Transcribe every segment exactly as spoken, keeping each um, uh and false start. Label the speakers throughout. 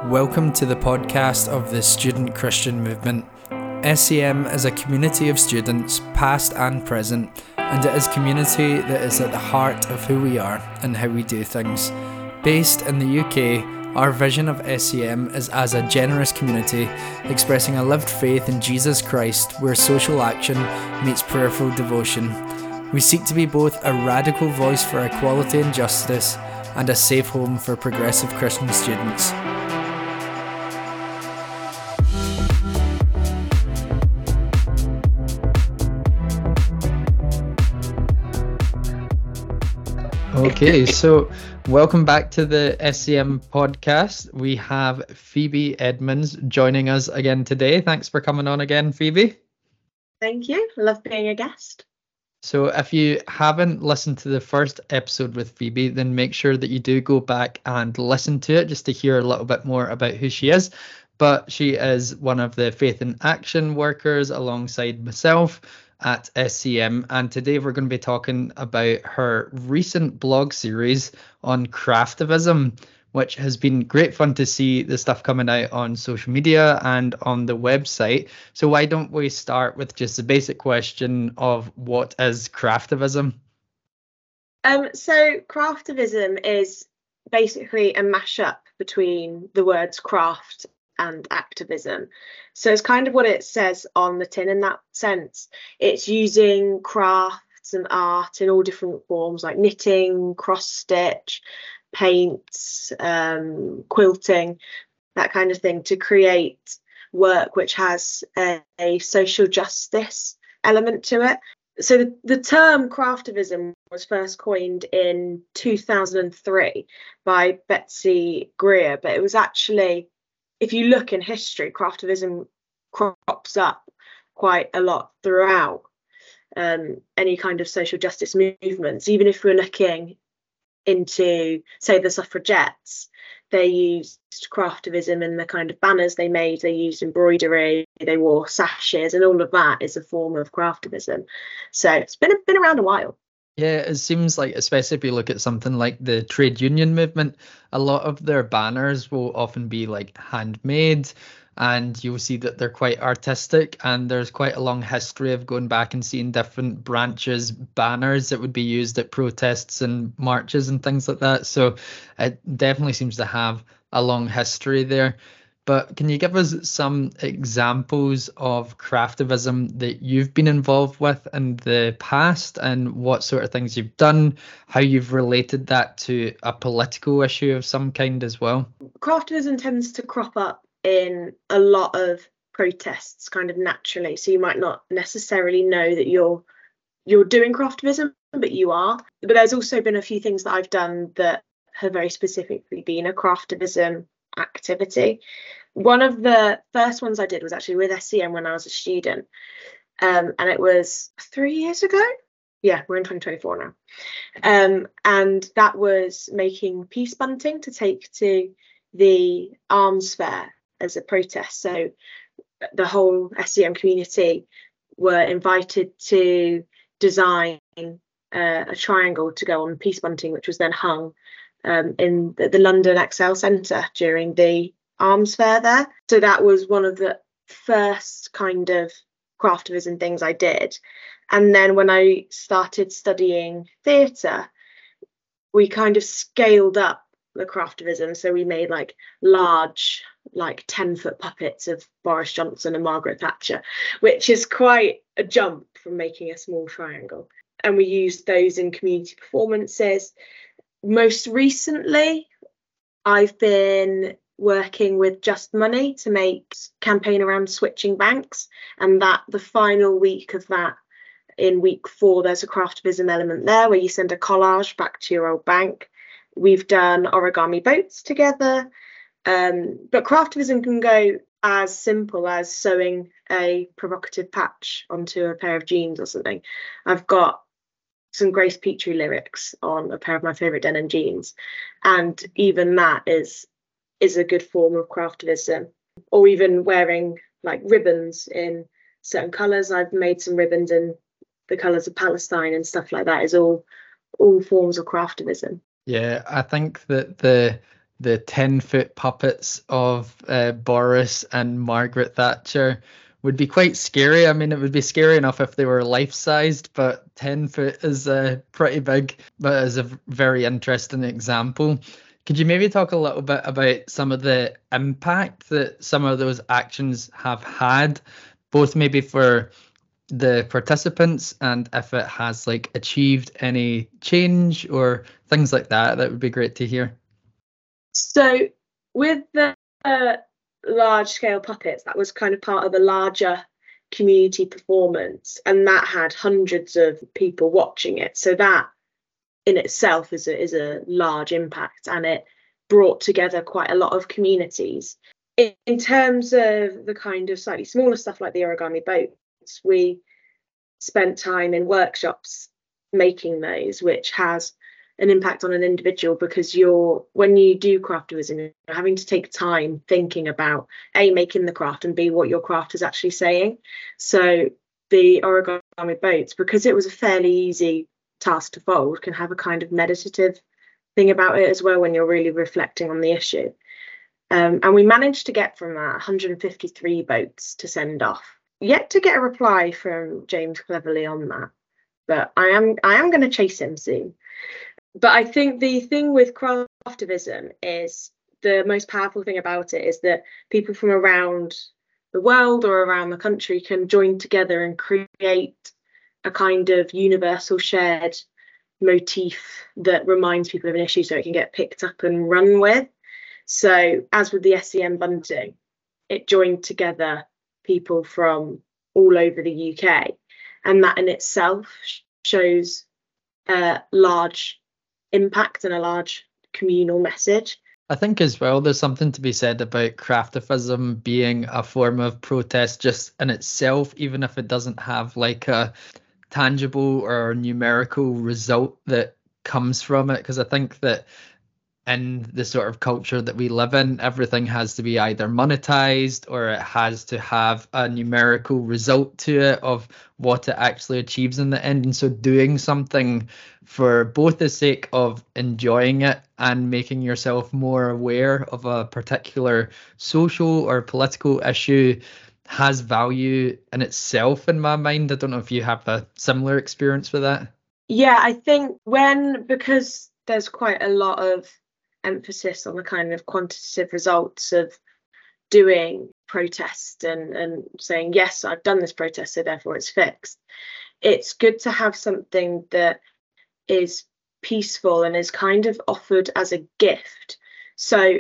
Speaker 1: Welcome to the podcast of the Student Christian Movement. S C M is a community of students, past and present, and it is community that is at the heart of who we are and how we do things. Based in the U K, our vision of S C M is as a generous community, expressing a lived faith in Jesus Christ where social action meets prayerful devotion. We seek to be both a radical voice for equality and justice and a safe home for progressive Christian students. Okay, so welcome back to the S C M podcast. We have Phoebe Edmonds joining us again today. Thanks for coming on again, Phoebe.
Speaker 2: Thank you. I love being a guest.
Speaker 1: So if you haven't listened to the first episode with Phoebe, then make sure that you do go back and listen to it just to hear a little bit more about who she is. But she is one of the Faith in Action workers alongside myself at S C M, and today we're going to be talking about her recent blog series on craftivism, which has been great fun to see the stuff coming out on social media and on the website. So why don't we start with just the basic question of what is craftivism?
Speaker 2: Um, so craftivism is basically a mashup between the words craft and activism. So it's kind of what it says on the tin in that sense. It's using crafts and art in all different forms like knitting, cross stitch, paints, um, quilting, that kind of thing, to create work which has a, a social justice element to it. So the, the term craftivism was first coined in two thousand three by Betsy Greer, but it was actually, if you look in history, craftivism crops up quite a lot throughout um, any kind of social justice movements. Even if we're looking into, say, the suffragettes, they used craftivism in the kind of banners they made. They used embroidery, they wore sashes, and all of that is a form of craftivism. So it's been been around a while.
Speaker 1: Yeah, it seems like, especially if you look at something like the trade union movement, a lot of their banners will often be like handmade, and you'll see that they're quite artistic, and there's quite a long history of going back and seeing different branches banners that would be used at protests and marches and things like that. So it definitely seems to have a long history there. But can you give us some examples of craftivism that you've been involved with in the past, and what sort of things you've done, how you've related that to a political issue of some kind as well?
Speaker 2: Craftivism tends to crop up in a lot of protests kind of naturally. So you might not necessarily know that you're you're doing craftivism, but you are. But there's also been a few things that I've done that have very specifically been a craftivism activity. One of the first ones I did was actually with S C M when I was a student, um, and it was three years ago. Yeah, we're in twenty twenty-four now, um, and that was making peace bunting to take to the arms fair as a protest. So the whole S C M community were invited to design uh, a triangle to go on peace bunting, which was then hung Um, in the, the London Excel Centre during the arms fair there. So that was one of the first kind of craftivism things I did. And then when I started studying theatre, we kind of scaled up the craftivism. So we made like large, like ten foot puppets of Boris Johnson and Margaret Thatcher, which is quite a jump from making a small triangle. And we used those in community performances. Most recently, I've been working with Just Money to make a campaign around switching banks, and that the final week of that, in week four, there's a craftivism element there where you send a collage back to your old bank. We've done origami boats together, um, but craftivism can go as simple as sewing a provocative patch onto a pair of jeans or something. I've got some Grace Petrie lyrics on a pair of my favourite denim jeans, and even that is is a good form of craftivism. Or even wearing like ribbons in certain colours. I've made some ribbons in the colours of Palestine and stuff like that. Is all all forms of craftivism.
Speaker 1: Yeah, I think that the the ten foot puppets of uh, Boris and Margaret Thatcher would be quite scary. I mean, it would be scary enough if they were life-sized, but ten foot is uh, pretty big, but is a very interesting example. Could you maybe talk a little bit about some of the impact that some of those actions have had, both maybe for the participants and if it has like achieved any change or things like that? That would be great to hear.
Speaker 2: So with the uh, large scale puppets, that was kind of part of a larger community performance, and that had hundreds of people watching it. So that in itself is a, is a large impact, and it brought together quite a lot of communities. In, in terms of the kind of slightly smaller stuff like the origami boats, we spent time in workshops making those, which has an impact on an individual, because you're, when you do craftivism, you're having to take time thinking about A, making the craft, and B, what your craft is actually saying. So the origami boats, because it was a fairly easy task to fold, can have a kind of meditative thing about it as well when you're really reflecting on the issue. Um, and we managed to get from that one hundred fifty-three boats to send off. Yet to get a reply from James Cleverly on that, but I am I am going to chase him soon. But I think the thing with craftivism is, the most powerful thing about it is that people from around the world or around the country can join together and create a kind of universal shared motif that reminds people of an issue, so it can get picked up and run with. So as with the S E N Bunting, it joined together people from all over the U K, and that in itself shows a large impact and a large communal message.
Speaker 1: I think as well there's something to be said about craftivism being a form of protest just in itself, even if it doesn't have like a tangible or numerical result that comes from it, because I think that in the sort of culture that we live in, everything has to be either monetized or it has to have a numerical result to it of what it actually achieves in the end. And so doing something for both the sake of enjoying it and making yourself more aware of a particular social or political issue has value in itself, in my mind. I don't know if you have a similar experience with that.
Speaker 2: Yeah, I think when, because there's quite a lot of emphasis on the kind of quantitative results of doing protest and, and saying, yes, I've done this protest, so therefore it's fixed. It's good to have something that is peaceful and is kind of offered as a gift. So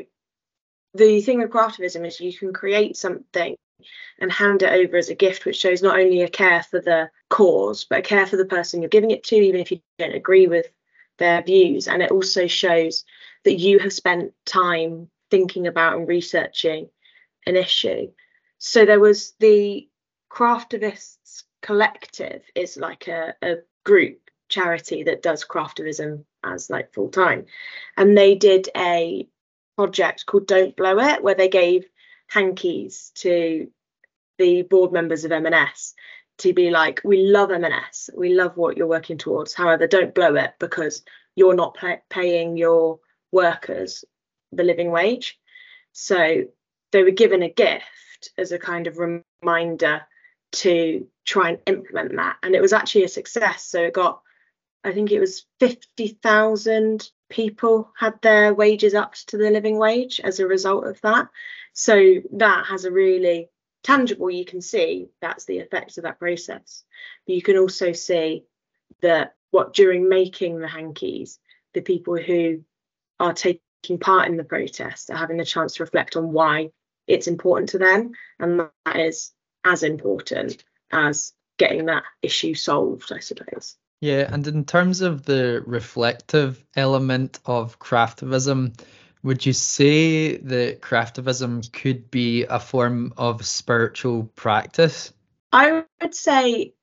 Speaker 2: the thing with craftivism is you can create something and hand it over as a gift, which shows not only a care for the cause, but a care for the person you're giving it to, even if you don't agree with their views. And it also shows that you have spent time thinking about and researching an issue. So there was the Craftivists Collective, is like a, a group charity that does craftivism as like full time, and they did a project called Don't Blow It, where they gave hankies to the board members of M and S to be like, we love M and S, we love what you're working towards, however, don't blow it, because you're not pay- paying your workers the living wage. So they were given a gift as a kind of reminder to try and implement that, and it was actually a success. So it got, I think it was fifty thousand people had their wages upped to the living wage as a result of that. So that has a really tangible, you can see that's the effect of that process. But you can also see that what during making the hankies, the people who are taking part in the protest are having the chance to reflect on why it's important to them, and that is as important as getting that issue solved, I suppose.
Speaker 1: Yeah, and in terms of the reflective element of craftivism, would you say that craftivism could be a form of spiritual practice?
Speaker 2: I would say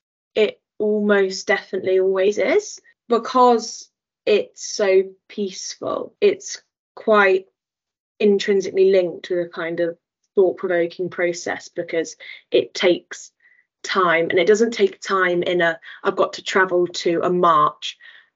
Speaker 2: it almost definitely always is, because it's so peaceful. It's quite intrinsically linked with a kind of thought-provoking process, because it takes time, and it doesn't take time in a, I've got to travel to a march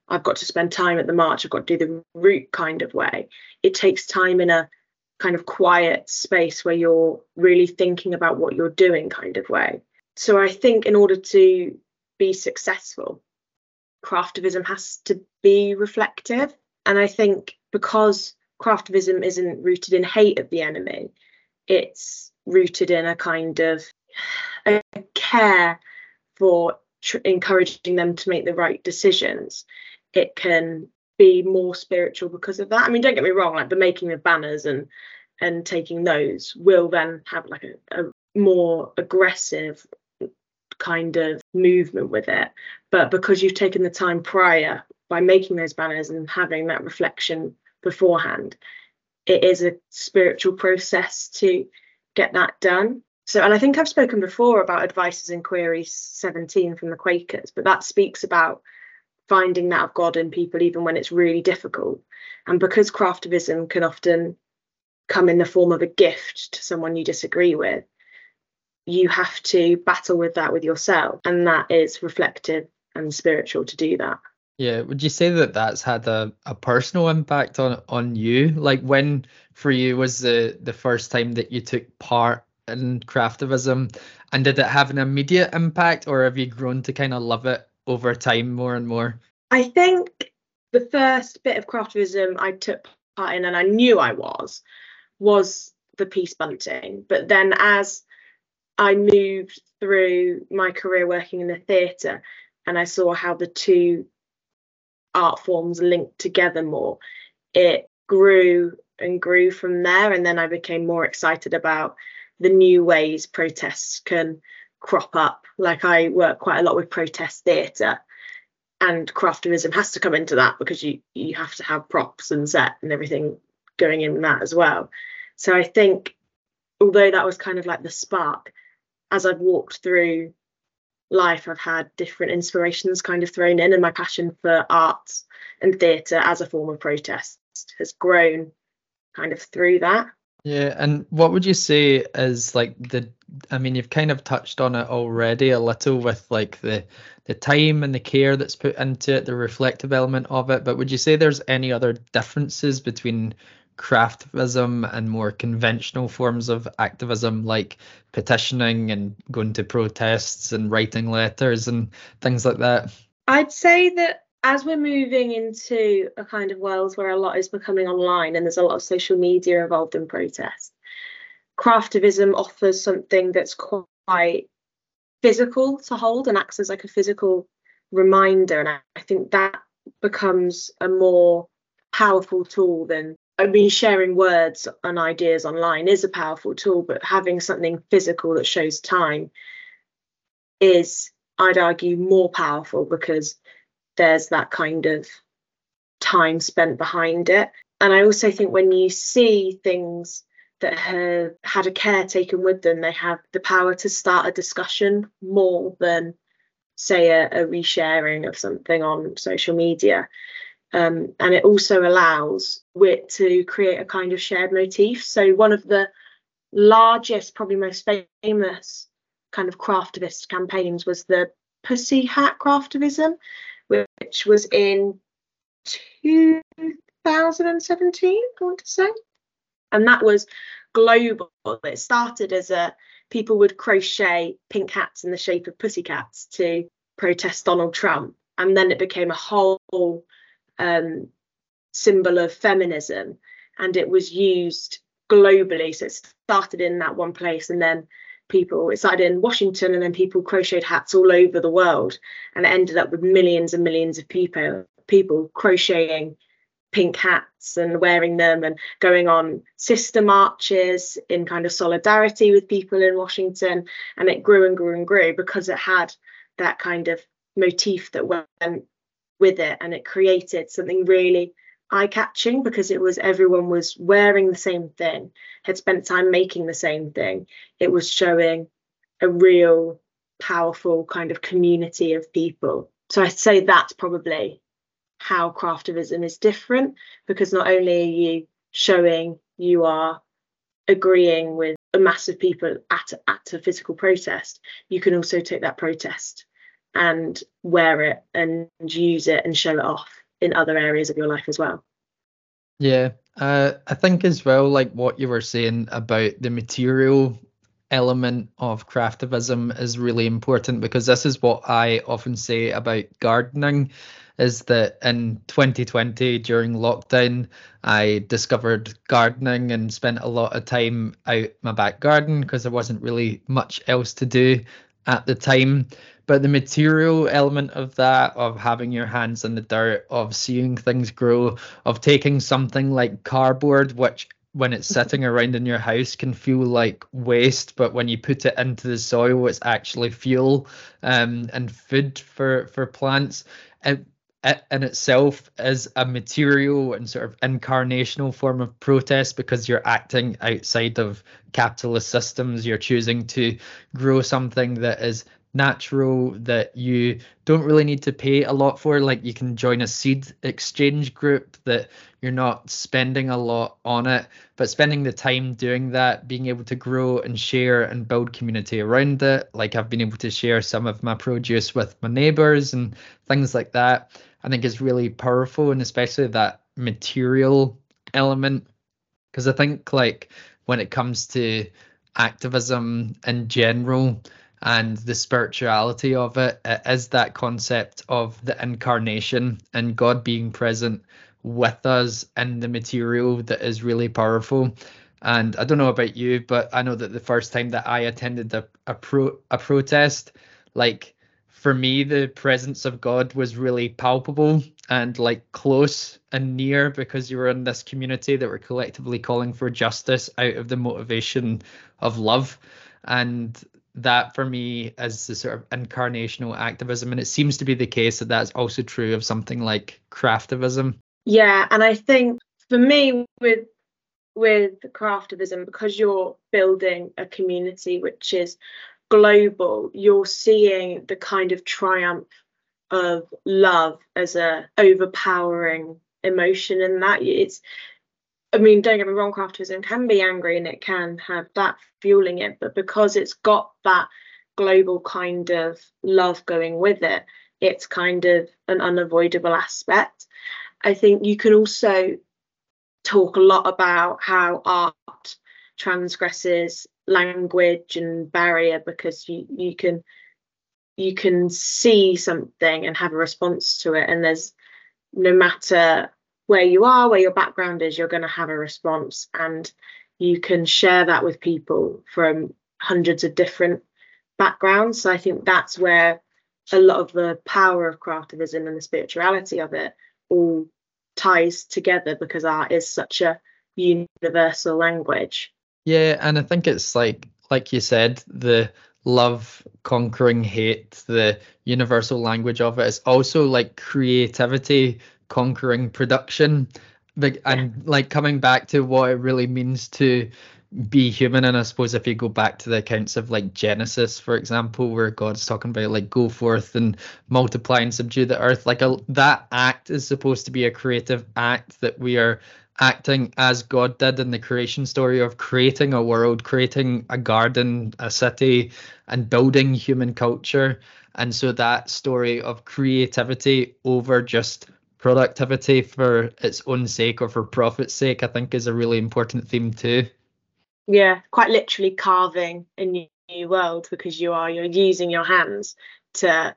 Speaker 2: I've got to spend time at the march, I've got to do the route kind of way. It takes time in a kind of quiet space where you're really thinking about what you're doing kind of way. So I think in order to be successful, craftivism has to be reflective. And I think because craftivism isn't rooted in hate of the enemy, it's rooted in a kind of a care for tr- encouraging them to make the right decisions. It can be more spiritual because of that. I mean, don't get me wrong, like the making of banners and and taking those will then have like a, a more aggressive kind of movement with it. But because you've taken the time prior by making those banners and having that reflection beforehand, it is a spiritual process to get that done. So, and I think I've spoken before about Advices and Queries seventeen from the Quakers, but that speaks about finding that of God in people even when it's really difficult. And because craftivism can often come in the form of a gift to someone you disagree with, you have to battle with that with yourself, and that is reflective and spiritual to do that.
Speaker 1: Yeah, would you say that that's had a, a personal impact on on you? Like, when for you was the the first time that you took part in craftivism, and did it have an immediate impact, or have you grown to kind of love it over time more and more?
Speaker 2: I think the first bit of craftivism I took part in, and I knew I was, was the peace bunting. But then as I moved through my career working in the theatre, and I saw how the two art forms linked together more, it grew and grew from there. And then I became more excited about the new ways protests can crop up. Like, I work quite a lot with protest theatre, and craftivism has to come into that because you you have to have props and set and everything going in that as well. So I think, although that was kind of like the spark, as I've walked through life, I've had different inspirations kind of thrown in, and my passion for arts and theatre as a form of protest has grown kind of through that.
Speaker 1: Yeah, and what would you say is like the, I mean, you've kind of touched on it already a little with like the the time and the care that's put into it, the reflective element of it, but would you say there's any other differences between craftivism and more conventional forms of activism, like petitioning and going to protests and writing letters and things like that?
Speaker 2: I'd say that as we're moving into a kind of world where a lot is becoming online and there's a lot of social media involved in protest, craftivism offers something that's quite physical to hold and acts as like a physical reminder. And I, I think that becomes a more powerful tool than, I mean, sharing words and ideas online is a powerful tool, but having something physical that shows time is, I'd argue, more powerful because there's that kind of time spent behind it. And I also think when you see things that have had a care taken with them, they have the power to start a discussion more than, say, a, a resharing of something on social media. Um, and it also allows wit to create a kind of shared motif. So one of the largest, probably most famous kind of craftivist campaigns was the Pussy Hat craftivism, which was in two thousand seventeen, I want to say. And that was global. It started as a, people would crochet pink hats in the shape of pussycats to protest Donald Trump. And then it became a whole um, symbol of feminism. And it was used globally. So it started in that one place, and then people, it started in Washington, and then people crocheted hats all over the world. And it ended up with millions and millions of people, people crocheting pink hats and wearing them and going on sister marches in kind of solidarity with people in Washington. And it grew and grew and grew because it had that kind of motif that went with it, and it created something really eye-catching because it was, everyone was wearing the same thing, had spent time making the same thing. It was showing a real powerful kind of community of people. So I'd say that's probably how craftivism is different, because not only are you showing you are agreeing with a mass of people at, at a physical protest, you can also take that protest and wear it and use it and show it off in other areas of your life as well.
Speaker 1: Yeah, uh, I think as well, like what you were saying about the material element of craftivism is really important, because this is what I often say about gardening, is that in twenty twenty during lockdown, I discovered gardening and spent a lot of time out my back garden because there wasn't really much else to do at the time. But the material element of that, of having your hands in the dirt, of seeing things grow, of taking something like cardboard, which when it's sitting around in your house can feel like waste, but when you put it into the soil, it's actually fuel um, and food for for plants. It, it in itself is a material and sort of incarnational form of protest, because you're acting outside of capitalist systems. You're choosing to grow something that is natural, that you don't really need to pay a lot for. Like, you can join a seed exchange group that you're not spending a lot on it, but spending the time doing that, being able to grow and share and build community around it. Like, I've been able to share some of my produce with my neighbors and things like that, I think is really powerful. And especially that material element, because I think, like, when it comes to activism in general and the spirituality of it, it is that concept of the incarnation and God being present with us in the material that is really powerful. And I don't know about you, but I know that the first time that I attended a, a pro a protest, like, for me, the presence of God was really palpable and like close and near, because you were in this community that were collectively calling for justice out of the motivation of love. And that for me is the sort of incarnational activism. And it seems to be the case that that's also true of something like craftivism.
Speaker 2: Yeah, and I think for me with with craftivism, because you're building a community which is global, you're seeing the kind of triumph of love as a overpowering emotion, and that it's, I mean, don't get me wrong, craftivism can be angry and it can have that fueling it, but because it's got that global kind of love going with it, it's kind of an unavoidable aspect. I think you can also talk a lot about how art transgresses language and barrier, because you you can you can see something and have a response to it, and there's, no matter where you are, where your background is, you're going to have a response, and you can share that with people from hundreds of different backgrounds. So I think that's where a lot of the power of craftivism and the spirituality of it all ties together, because art is such a universal language.
Speaker 1: Yeah, and I think it's like like you said, the love conquering hate, the universal language of it is also like creativity conquering production. But and yeah. Like, coming back to what it really means to be human. And I suppose if you go back to the accounts of like Genesis, for example, where God's talking about like go forth and multiply and subdue the earth, like a, that act is supposed to be a creative act, that we are acting as God did in the creation story of creating a world, creating a garden, a city, and building human culture. And so that story of creativity over just productivity for its own sake or for profit's sake, I think is a really important theme too.
Speaker 2: Yeah, quite literally carving a new, new world, because you are you're using your hands to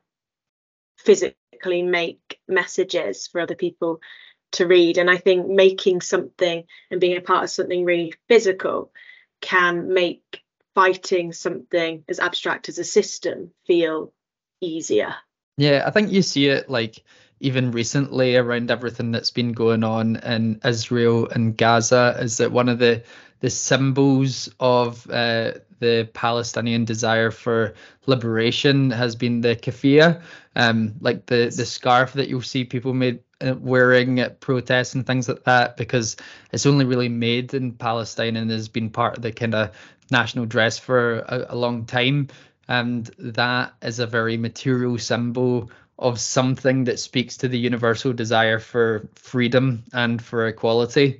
Speaker 2: physically make messages for other people to read. And I think making something and being a part of something really physical can make fighting something as abstract as a system feel easier.
Speaker 1: Yeah, I think you see it like even recently around everything that's been going on in Israel and Gaza, is that one of the the symbols of uh, the Palestinian desire for liberation has been the keffiyeh, um, like the the scarf that you'll see people made uh, wearing at protests and things like that, because it's only really made in Palestine and has been part of the kind of national dress for a, a long time. And that is a very material symbol of something that speaks to the universal desire for freedom and for equality.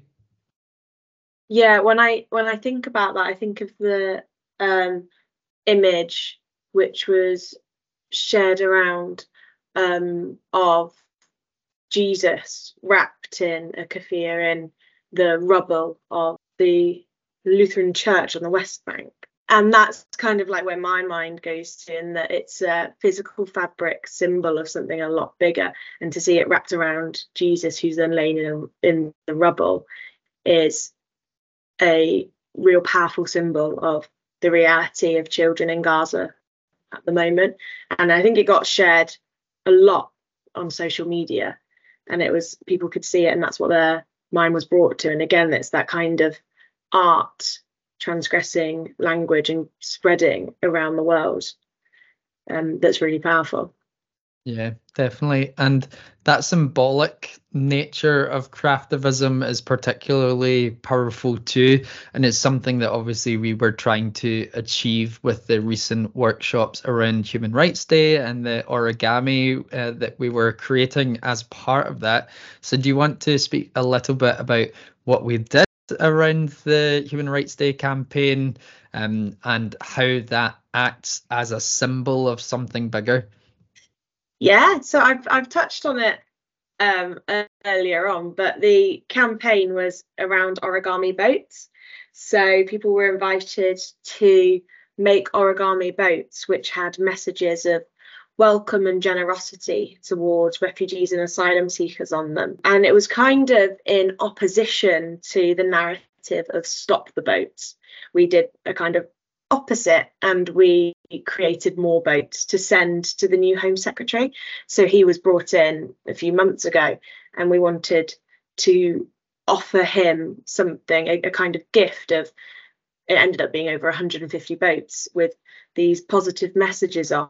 Speaker 2: Yeah, when I when I think about that, I think of the um, image, which was shared around um, of Jesus wrapped in a keffiyeh in the rubble of the Lutheran church on the West Bank. And that's kind of like where my mind goes to, in that it's a physical fabric symbol of something a lot bigger. And to see it wrapped around Jesus, who's then laying in, in the rubble, is a real powerful symbol of the reality of children in Gaza at the moment. And I think it got shared a lot on social media, and it was, people could see it, and that's what their mind was brought to. And again, it's that kind of art transgressing language and spreading around the world um, that's really powerful.
Speaker 1: Yeah, definitely. And that symbolic nature of craftivism is particularly powerful too. And it's something that obviously we were trying to achieve with the recent workshops around Human Rights Day and the origami uh, that we were creating as part of that. So do you want to speak a little bit about what we did around the Human Rights Day campaign um, and how that acts as a symbol of something bigger?
Speaker 2: Yeah, so I've I've touched on it um, earlier on, but the campaign was around origami boats. So people were invited to make origami boats which had messages of welcome and generosity towards refugees and asylum seekers on them. And it was kind of in opposition to the narrative of stop the boats. We did a kind of opposite, and we created more boats to send to the new Home Secretary. So he was brought in a few months ago, and we wanted to offer him something, a, a kind of gift of, it ended up being over one hundred fifty boats with these positive messages on,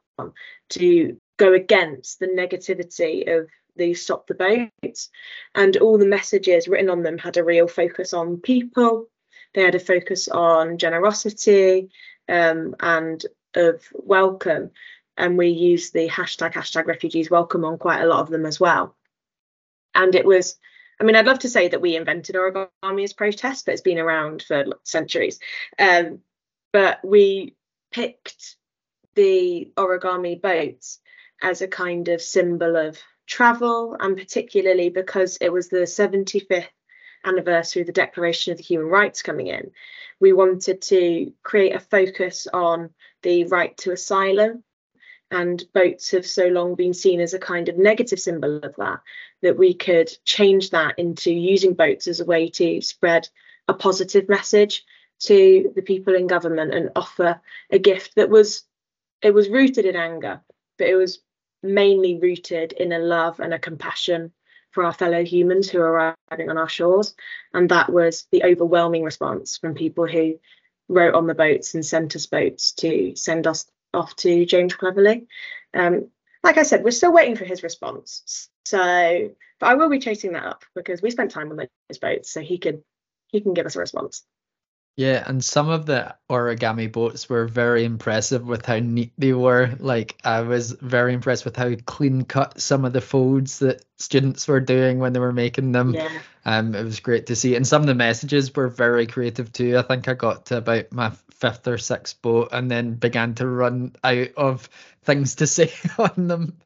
Speaker 2: to go against the negativity of the stop the boats. And all the messages written on them had a real focus on people. They had a focus on generosity um, and of welcome. And we used the hashtag, hashtag refugees welcome on quite a lot of them as well. And it was, I mean, I'd love to say that we invented origami as protest, but it's been around for centuries. Um, but we picked the origami boats as a kind of symbol of travel, and particularly because it was the seventy-fifth anniversary of the Declaration of the Human Rights coming in, we wanted to create a focus on the right to asylum. And boats have so long been seen as a kind of negative symbol of that, that we could change that into using boats as a way to spread a positive message to the people in government and offer a gift that was, it was rooted in anger, but it was mainly rooted in a love and a compassion for our fellow humans who are arriving on our shores. And that was the overwhelming response from people who wrote on the boats and sent us boats to send us off to James Cleverly. Um, like I said, we're still waiting for his response. So, but I will be chasing that up because we spent time on those boats, so he can he can give us a response.
Speaker 1: Yeah, and some of the origami boats were very impressive with how neat they were. Like, I was very impressed with how clean cut some of the folds that students were doing when they were making them.
Speaker 2: Yeah.
Speaker 1: Um, it was great to see. And some of the messages were very creative too. I think I got to about my fifth or sixth boat and then began to run out of things to say on them.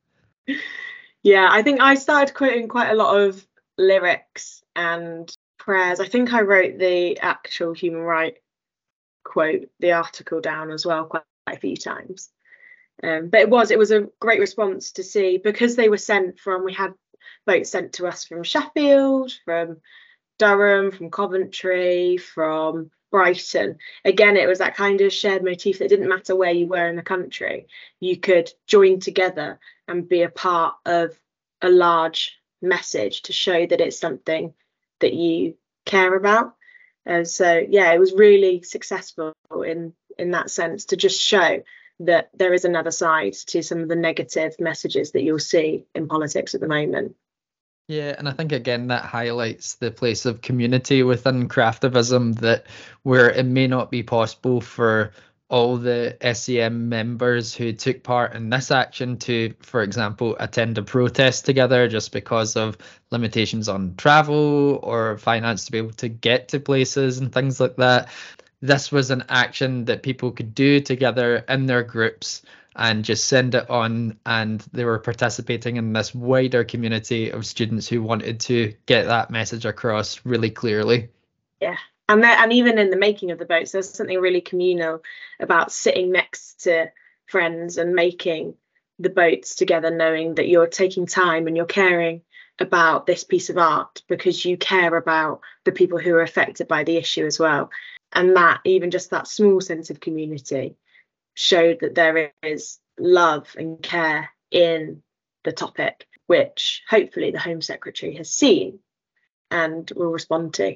Speaker 2: Yeah, I think I started quoting quite a lot of lyrics and prayers. I think I wrote the actual human right quote, the article down as well quite a few times. Um, but it was it was a great response to see, because they were sent from, we had boats sent to us from Sheffield, from Durham, from Coventry, from Brighton. Again, it was that kind of shared motif that didn't matter where you were in the country, you could join together and be a part of a large message to show that it's something that you care about. And so yeah, it was really successful in in that sense, to just show that there is another side to some of the negative messages that you'll see in politics at the moment.
Speaker 1: Yeah, and I think again that highlights the place of community within craftivism, that where it may not be possible for all the S E M members who took part in this action to, for example, attend a protest together just because of limitations on travel or finance to be able to get to places and things like that. This was an action that people could do together in their groups and just send it on, and they were participating in this wider community of students who wanted to get that message across really clearly.
Speaker 2: Yeah, and there, and even in the making of the boats, there's something really communal about sitting next to friends and making the boats together, knowing that you're taking time and you're caring about this piece of art because you care about the people who are affected by the issue as well. And that, even just that small sense of community, showed that there is love and care in the topic, which hopefully the Home Secretary has seen and will respond to.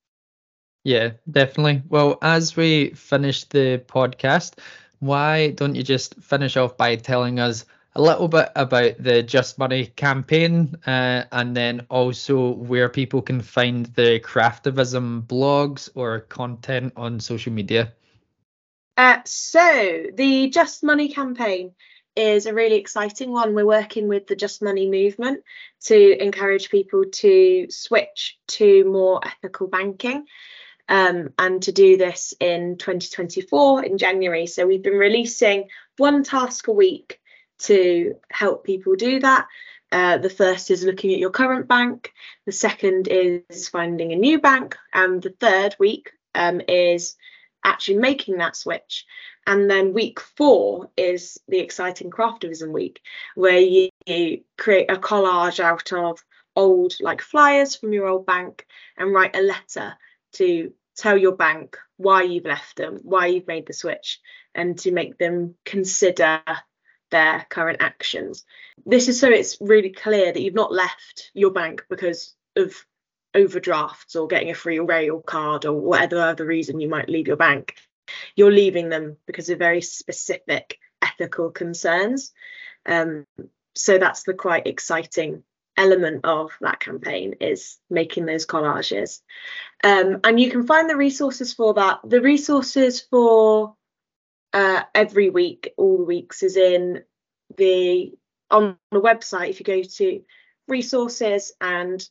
Speaker 1: Yeah, definitely. Well, as we finish the podcast, why don't you just finish off by telling us a little bit about the Just Money campaign, uh, and then also where people can find the Craftivism blogs or content on social media?
Speaker 2: Uh, so the Just Money campaign is a really exciting one. We're working with the Just Money movement to encourage people to switch to more ethical banking. Um, and to do this in twenty twenty-four in January. So we've been releasing one task a week to help people do that. Uh, the first is looking at your current bank. The second is finding a new bank. And the third week um, is actually making that switch. And then week four is the exciting Craftivism week, where you, you create a collage out of old like flyers from your old bank and write a letter to tell your bank why you've left them, why you've made the switch, and to make them consider their current actions. This is so it's really clear that you've not left your bank because of overdrafts or getting a free rail card or whatever other reason you might leave your bank. You're leaving them because of very specific ethical concerns. Um, so that's the quite exciting element of that campaign, is making those collages. Um, and you can find the resources for that. The resources for uh, every week, all the weeks, is in the on the website. If you go to resources and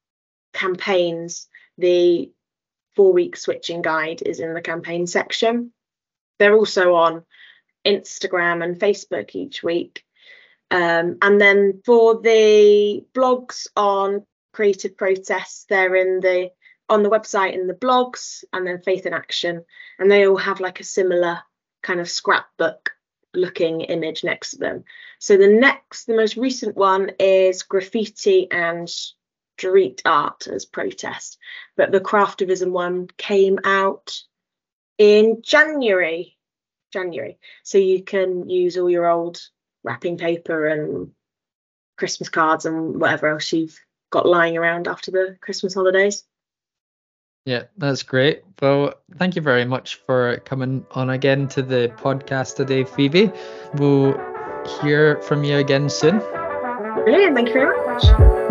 Speaker 2: campaigns, the four-week switching guide is in the campaign section. They're also on Instagram and Facebook each week. Um, and then for the blogs on creative protests, they're in the on the website in the blogs, and then Faith in Action, and they all have like a similar kind of scrapbook looking image next to them. So the next, the most recent one is graffiti and street art as protest, but the Craftivism one came out in January. January. So you can use all your old wrapping paper and Christmas cards and whatever else you've got lying around after the Christmas holidays.
Speaker 1: Yeah, that's great. Well, thank you very much for coming on again to the podcast today, Phoebe. We'll hear from you again soon.
Speaker 2: Brilliant. Thank you very much.